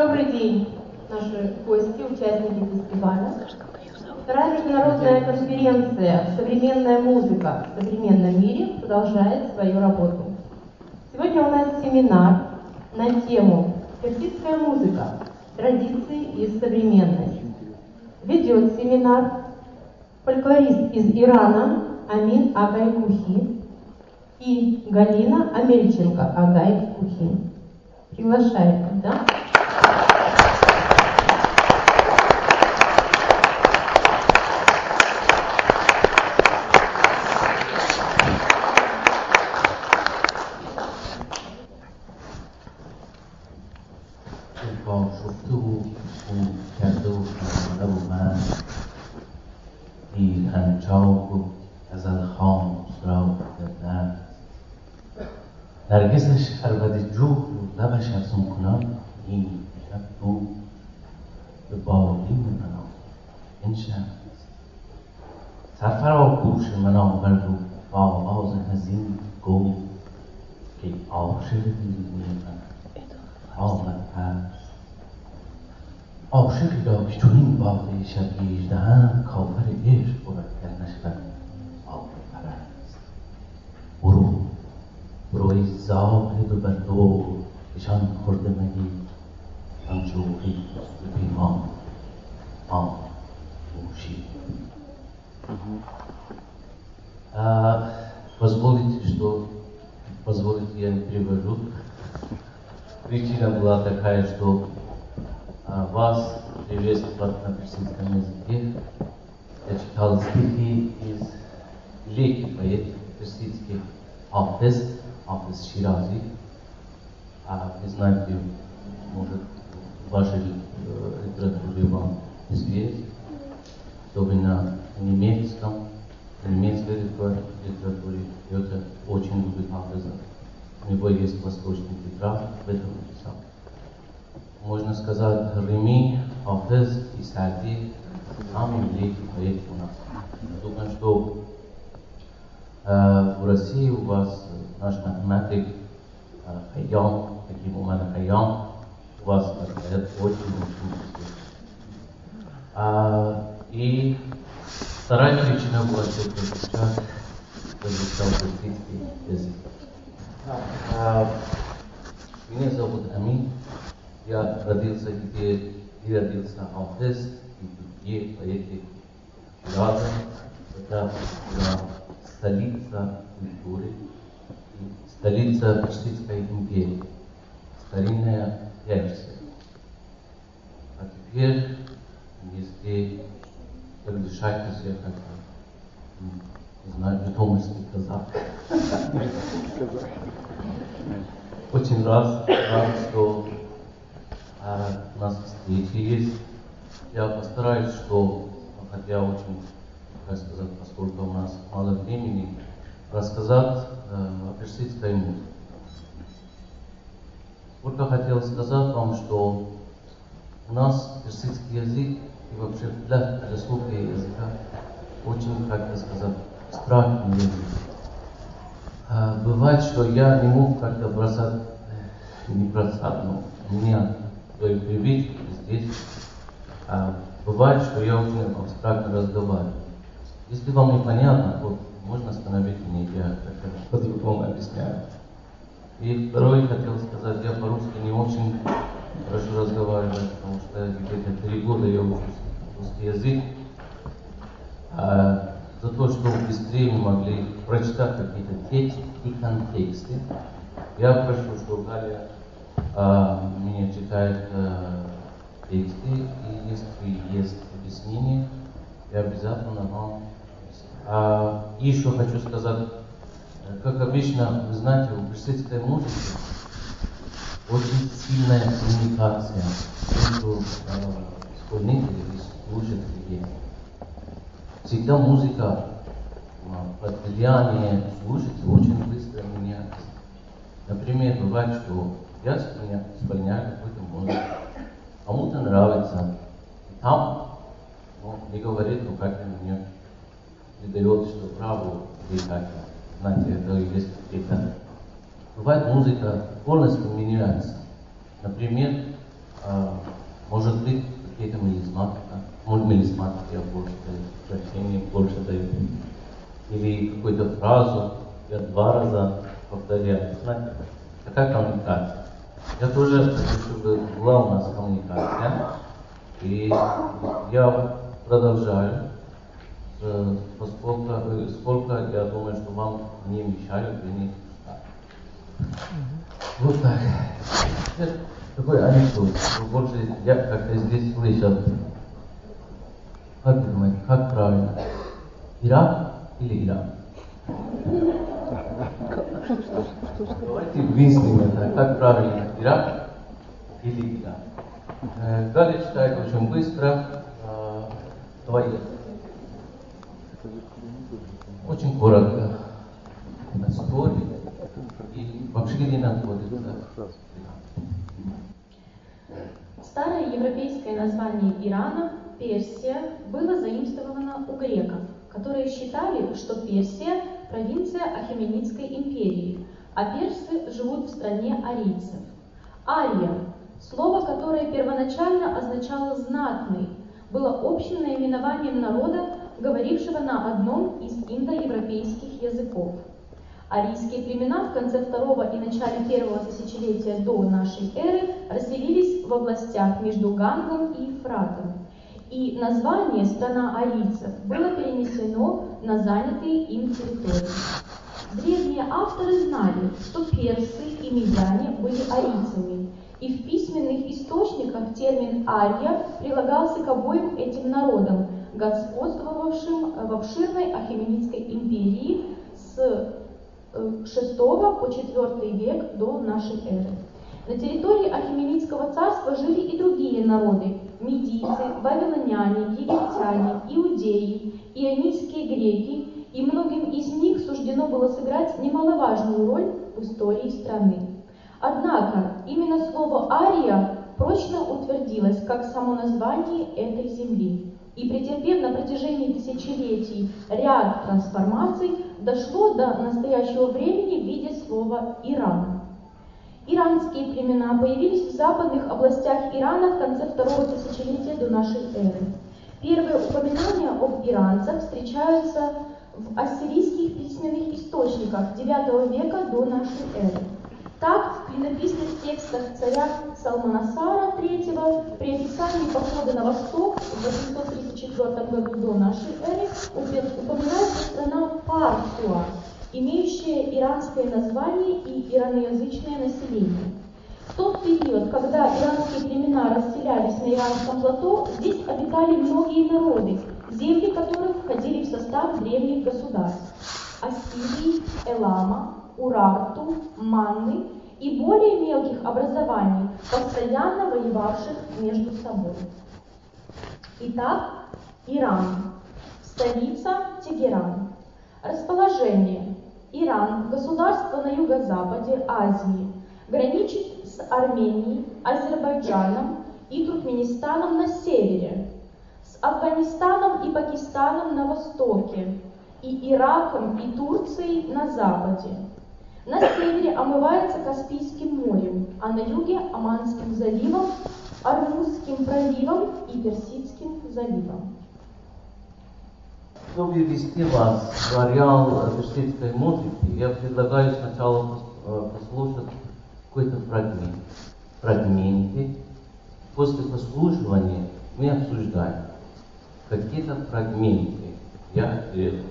Добрый день, наши гости, участники фестиваля. Вторая международная конференция «Современная музыка в современном мире» продолжает свою работу. Сегодня у нас семинар на тему «Персидская музыка. Традиции и современность». Ведет семинар фольклорист из Ирана Амин Агай-Кухи и Галина Амельченко Агай-Кухи. Приглашаю, да? نرگسش عربد جو لبش افزون کنان این شب رو به بالین منام این شب سرفرا گوش من آورد و با آواز حزین گفت که عاشق دیرینه من آمد پس عاشقی را که چنین باده شب 18 کافر عشق بود گر نشود آفر پرست بروی زاهد و بر دور کشان خورده مگی همچوخی به پیمان موشی. Позволите, я не перевожу. Причина была такая, что вас приветствовать на персидском языке. Я читал стихи из великих поэтов персидских Хафиз Ширази. Вы знаете, может, в вашей литературе вам известно, особенно в немецкой литературе, это очень любит Хафиза. У него есть восточный тетрадь, в этом написал. Можно сказать, Рими, Хафиз и Сади самые великие поэты у нас. Я думаю, что в России у вас наш математик Хайям, таким умом Хайям, у вас говорят очень И вторая причина была, что сейчас изучал персидский язык. Меня зовут Амин, я родился где родился Хафиз и другие поэты Шираза. Это столица культуры, столица Персидской империи, старинная Персия. А теперь, если разрешаете себе как-то, не знаю, житомирский казах. Очень рад, что у нас встречи есть. Я постараюсь, что, хотя очень, как сказать, поскольку у нас мало времени, рассказать о персидской музыке. Только хотел сказать вам, что у нас персидский язык и вообще для философии языка очень, как сказать, страшный язык. Бывает, что я не мог как-то не бросать, но у меня свои привычки здесь. Бывает, что я очень абстрактно разговариваю. Если вам непонятно, то можно остановить меня, я как-то по-другому объясняю. И второе, хотел сказать, я по-русски не очень хорошо разговариваю, потому что где-то 3 года я учусь русский язык. За то, что быстрее мы могли прочитать какие-то тексты и контексты. Я прошу, что Галя меня читает тексты, и если есть объяснение, я обязательно вам объясню. И еще хочу сказать, как обычно, вы знаете, у персидской музыки очень сильная коммуникация между исполнителями и слушателями. Всегда музыка под влиянием слушателей очень быстро меняется. Например, бывает, что я исполняю какую-то музыку, кому-то нравится, и там не говорит, но как-то мне придает, что право или как-то, знаете, это есть какие-то. Бывает, музыка полностью меняется. Например, может быть, какие-то мелизматы я больше даю, значение больше даю. Или какую-то фразу я 2 раза повторяю. Знаете, такая коммуникация. Я тоже хочу, чтобы была у нас коммуникация. И я продолжаю, сколько я думаю, что вам не мешают, вы не вот так. Это такой анекдот. Больше я как-то здесь слышал. Как вы думаете, как правильно? Ирак или Иран? Давайте выясним это. Как правильно? Ирак или Иран? Галя читает очень быстро. Давайте. Очень коротко. История. И вообще где находится? Старое европейское название Ирана, Персия, было заимствовано у греков, которые считали, что Персия – провинция Ахеменидской империи, а персы живут в стране арийцев. Ария – слово, которое первоначально означало «знатный», было общим наименованием народа, говорившего на одном из индоевропейских языков. Арийские племена в конце второго и начале первого тысячелетия до нашей эры расселились в областях между Гангом и Ефратом, и название «страна арийцев» было перенесено на занятые им территории. Древние авторы знали, что персы и медяне были арийцами, и в письменных источниках термин «ария» прилагался к обоим этим народам, господствовавшим в обширной Ахеменидской империи с 6 по 4 век до нашей эры. На территории Ахеменидского царства жили и другие народы – медийцы, вавилоняне, египтяне, иудеи, ионийские греки, и многим из них суждено было сыграть немаловажную роль в истории страны. Однако именно слово «ария» прочно утвердилось как само название этой земли, и, претерпев на протяжении тысячелетий ряд трансформаций, дошло до настоящего времени в виде слова «Иран». Иранские племена появились в западных областях Ирана в конце второго тысячелетия до нашей эры. Первые упоминания об иранцах встречаются в ассирийских письменных источниках IX века до нашей эры. Так, в клинописных текстах царя Салманасара III при описании похода на восток в 834 году до нашей эры упоминается страна Парсуа, имеющая иранское название и ираноязычное население. В тот период, когда иранские племена расселялись на иранском плато, здесь обитали многие народы, земли которых входили в состав древних государств – Ассирии, Элама, Урарту, Манны и более мелких образований, постоянно воевавших между собой. Итак, Иран. Столица Тегеран. Расположение. Иран, государство на юго-западе Азии, граничит с Арменией, Азербайджаном и Туркменистаном на севере, с Афганистаном и Пакистаном на востоке, и Ираком и Турцией на западе. На севере омывается Каспийским морем, а на юге – Оманским заливом, Ормузским проливом и Персидским заливом. Чтобы ввести вас в ареал персидской музыки, я предлагаю сначала послушать какой-то фрагменты. После послушивания мы обсуждаем какие-то фрагменты. Я делаю.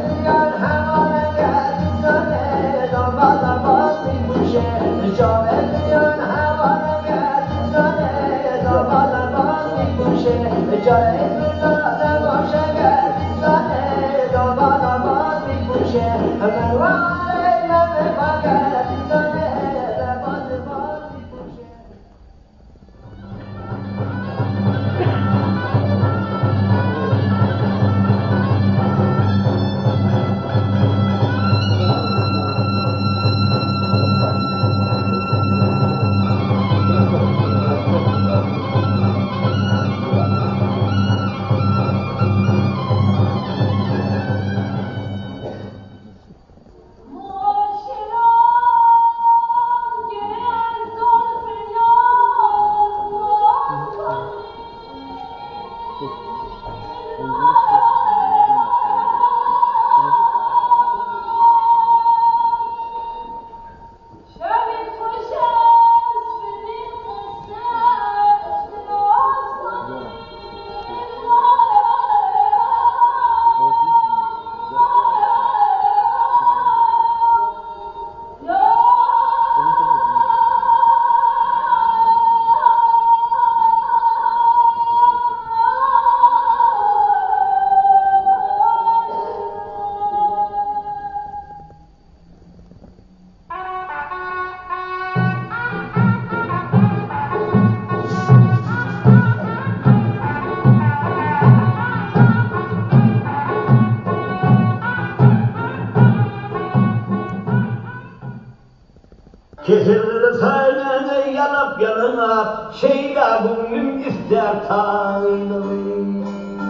Kesilleri saymene yanıp yanına şeyda gönlüm ister tanrım.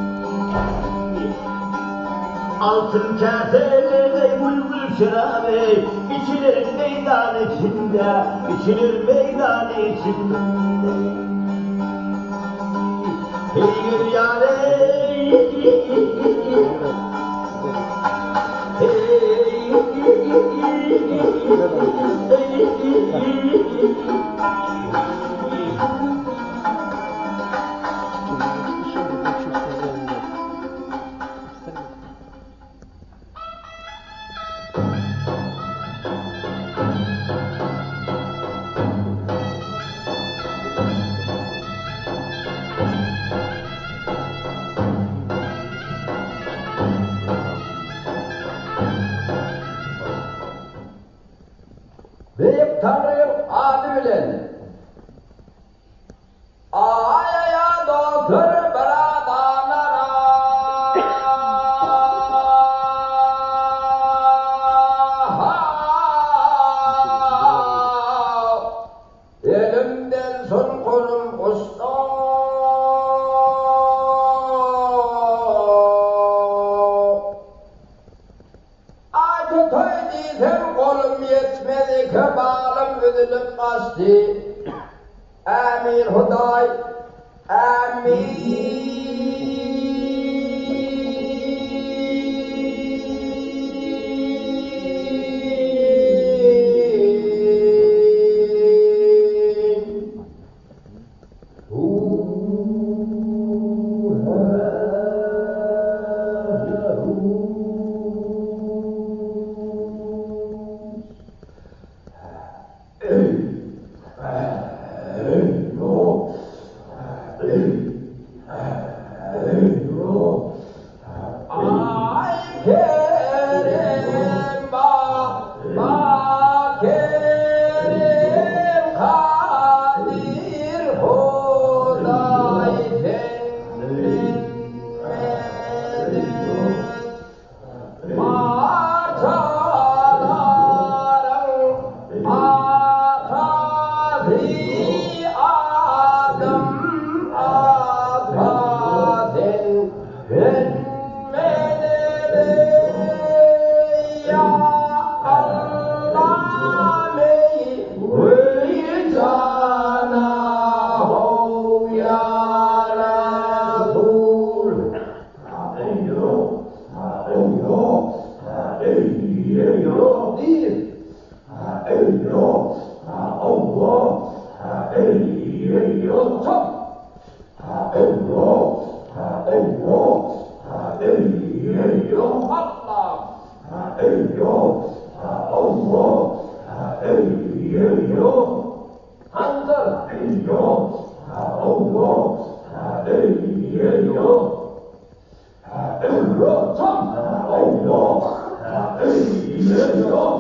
Altın kaselerde bülbül şarabı içilir meydan içinde, içilir meydan içinde. Hey gül yâre, Büyük Tanrım adı bilen Ayaya doktor beradanlara elimden son kolum usta Aydı toy diysem kolum yetmedi ki bağlım üzülüp kaçtı Amin Huday Amin Allah Hangar,